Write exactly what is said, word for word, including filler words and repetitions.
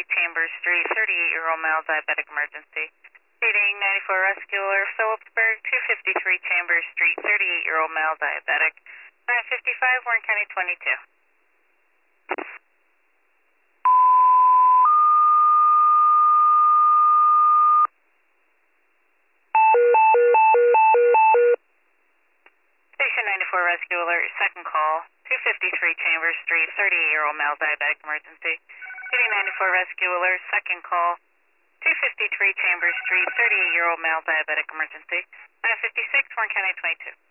Chambers Street, thirty-eight-year-old male diabetic emergency. Treating ninety-four Rescue Alert, Phillipsburg, two fifty-three Chambers Street, thirty-eight-year-old male diabetic. nine fifty-five, Warren County twenty-two. Station ninety-four Rescue Alert, second call, two fifty-three Chambers Street, thirty-eight-year-old male diabetic emergency. Treating ninety-four Rescue Alert, second call, two fifty-three Chambers Street, thirty-eight-year-old male diabetic emergency. nine fifty-six, Warren County twenty-two.